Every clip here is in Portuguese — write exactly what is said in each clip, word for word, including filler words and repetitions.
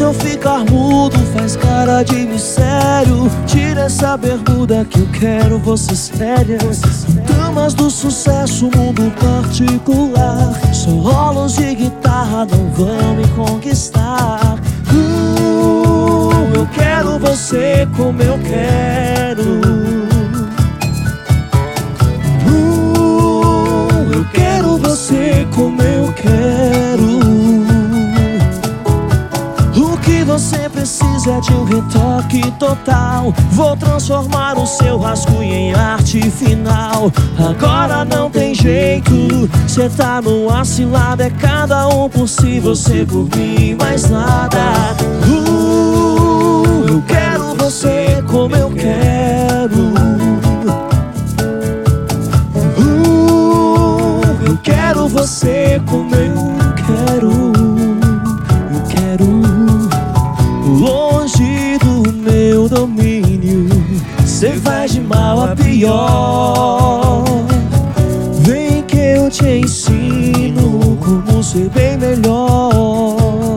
eu ficar mudo, faz cara de mistério. Tira essa bermuda que eu quero você séria. Damas do sucesso, mundo particular. Solos de guitarra não vão me conquistar. uh, Eu quero você como eu quero. uh, Eu quero você como eu quero. O que você precisa é de um retoque total. Vou transformar o seu rascunho em arte final. Agora não tem jeito, cê tá numa cilada. É cada um por si, você por mim, mais nada. uh, Eu quero você como eu quero. uh, Eu quero você como eu quero. Longe do meu domínio, cê vai de mal a pior. Vem que eu te ensino como ser bem melhor.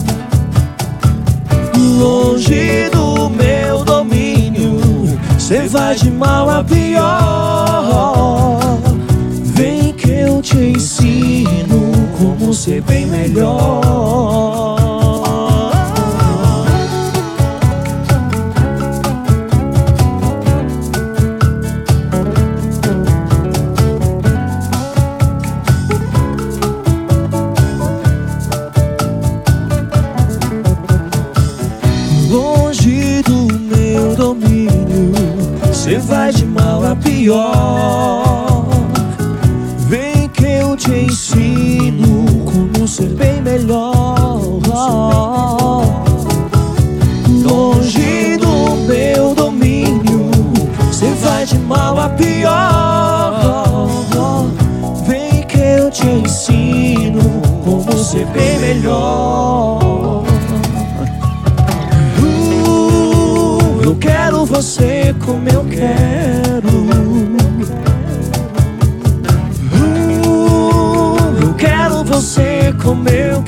Longe do meu domínio, cê vai de mal a pior. Vem que eu te ensino como ser bem melhor. Longe do meu domínio, cê vai de mal a pior. Vem que eu te ensino como ser bem melhor. Longe do meu domínio, cê vai de mal a pior. Vem que eu te ensino como ser bem melhor. Eu quero você como eu quero. uh, Eu quero você como eu